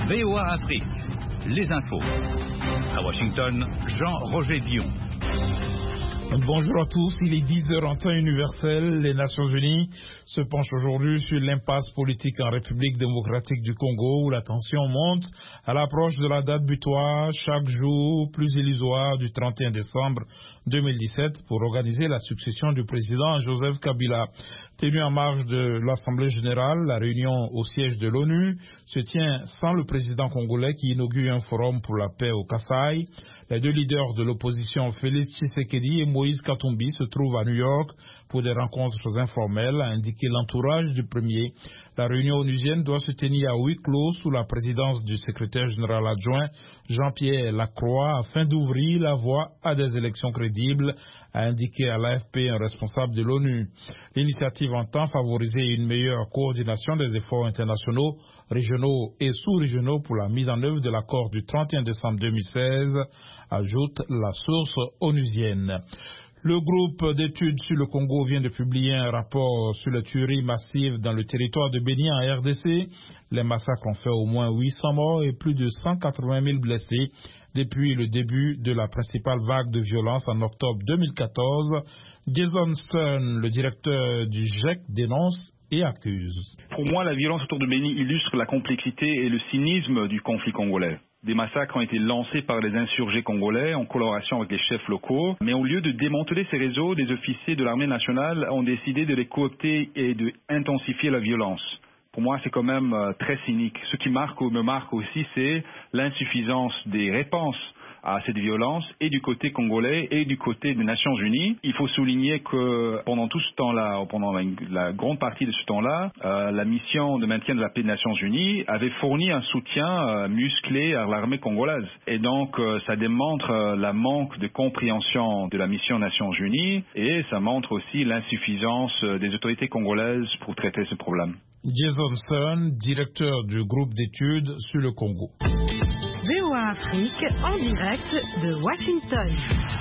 VOA Afrique, les infos. À Washington, Jean-Roger Dion. Bonjour à tous, il est 10h en temps universel. Les Nations Unies se penchent aujourd'hui sur l'impasse politique en République démocratique du Congo où la tension monte à l'approche de la date butoir chaque jour plus illusoire du 31 décembre 2017 pour organiser la succession du président Joseph Kabila. Tenue en marge de l'Assemblée générale, la réunion au siège de l'ONU se tient sans le président congolais qui inaugure un forum pour la paix au Kasaï. Les deux leaders de l'opposition, Félix Tshisekedi et Moïse Katumbi, se trouvent à New York pour des rencontres informelles, a indiqué l'entourage du premier. La réunion onusienne doit se tenir à huis clos sous la présidence du secrétaire général adjoint Jean-Pierre Lacroix afin d'ouvrir la voie à des élections crédibles, a indiqué à l'AFP un responsable de l'ONU. L'initiative entend favoriser une meilleure coordination des efforts internationaux, régionaux et sous-régionaux pour la mise en œuvre de l'accord du 31 décembre 2016, ajoute la source onusienne. Le groupe d'études sur le Congo vient de publier un rapport sur les tueries massives dans le territoire de Béni en RDC. Les massacres ont fait au moins 800 morts et plus de 180 000 blessés depuis le début de la principale vague de violence en octobre 2014. Jason Stern, le directeur du GIEC, dénonce et accuse. Pour moi, la violence autour de Béni illustre la complexité et le cynisme du conflit congolais. Des massacres ont été lancés par les insurgés congolais en collaboration avec les chefs locaux. Mais au lieu de démanteler ces réseaux, des officiers de l'armée nationale ont décidé de les coopter et d'intensifier la violence. Pour moi, c'est quand même très cynique. Ce qui me marque aussi, c'est l'insuffisance des réponses à cette violence et du côté congolais et du côté des Nations Unies. Il faut souligner que pendant tout ce temps-là, pendant la grande partie de ce temps-là, la mission de maintien de la paix des Nations Unies avait fourni un soutien musclé à l'armée congolaise. Et donc, ça démontre la manque de compréhension de la mission des Nations Unies et ça montre aussi l'insuffisance des autorités congolaises pour traiter ce problème. Jason Stern, directeur du groupe d'études sur le Congo. VOA Afrique, en direct de Washington.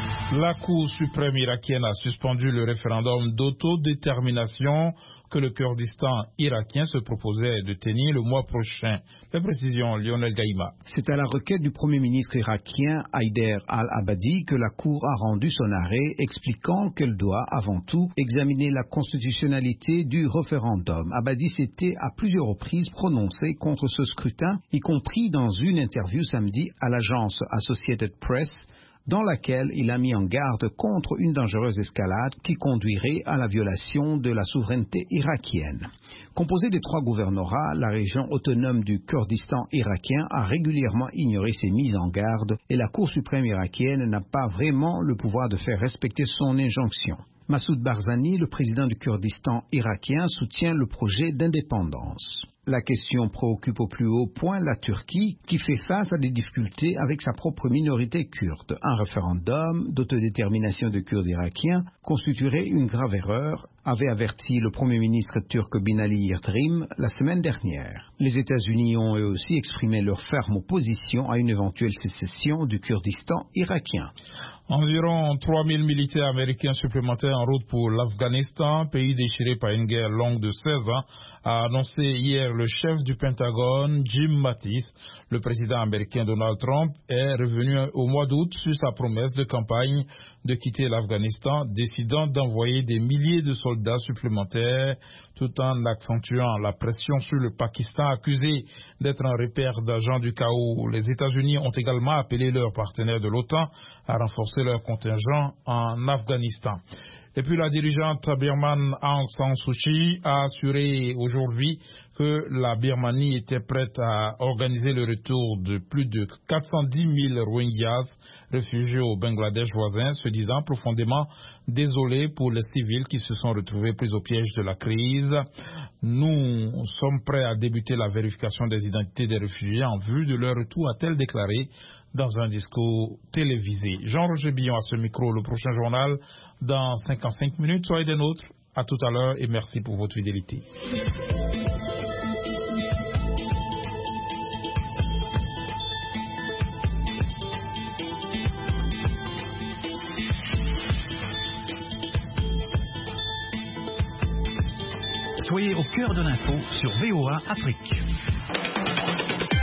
La Cour suprême irakienne a suspendu le référendum d'autodétermination que le Kurdistan irakien se proposait de tenir le mois prochain. Les précisions, Lionel Gaïma. C'est à la requête du Premier ministre irakien Haider al-Abadi que la Cour a rendu son arrêt, expliquant qu'elle doit avant tout examiner la constitutionnalité du référendum. Abadi s'était à plusieurs reprises prononcé contre ce scrutin, y compris dans une interview samedi à l'agence Associated Press, dans laquelle il a mis en garde contre une dangereuse escalade qui conduirait à la violation de la souveraineté irakienne. Composée de 3 gouvernorats, la région autonome du Kurdistan irakien a régulièrement ignoré ces mises en garde et la Cour suprême irakienne n'a pas vraiment le pouvoir de faire respecter son injonction. Massoud Barzani, le président du Kurdistan irakien, soutient le projet d'indépendance. La question préoccupe au plus haut point la Turquie, qui fait face à des difficultés avec sa propre minorité kurde. Un référendum d'autodétermination des Kurdes irakiens constituerait une grave erreur, avait averti le Premier ministre turc Binali Yildirim la semaine dernière. Les États-Unis ont eux aussi exprimé leur ferme opposition à une éventuelle sécession du Kurdistan irakien. Environ 3000 militaires américains supplémentaires en route pour l'Afghanistan, pays déchiré par une guerre longue de 16 ans, a annoncé hier le chef du Pentagone, Jim Mattis. Le président américain Donald Trump est revenu au mois d'août sur sa promesse de campagne de quitter l'Afghanistan, décidant d'envoyer des milliers de soldats supplémentaires tout en accentuant la pression sur le Pakistan accusé d'être un repère d'agents du chaos. Les États-Unis ont également appelé leurs partenaires de l'OTAN à renforcer leur contingent en Afghanistan. Et puis la dirigeante birmane Aung San Suu Kyi a assuré aujourd'hui que la Birmanie était prête à organiser le retour de plus de 410 000 Rohingyas réfugiés au Bangladesh voisin, se disant profondément désolés pour les civils qui se sont retrouvés pris au piège de la crise. Nous sommes prêts à débuter la vérification des identités des réfugiés en vue de leur retour, a-t-elle déclaré dans un discours télévisé. Jean-Roger Billon à ce micro, le prochain journal dans 55 minutes. Soyez des nôtres. À tout à l'heure et merci pour votre fidélité. Soyez au cœur de l'info sur VOA Afrique.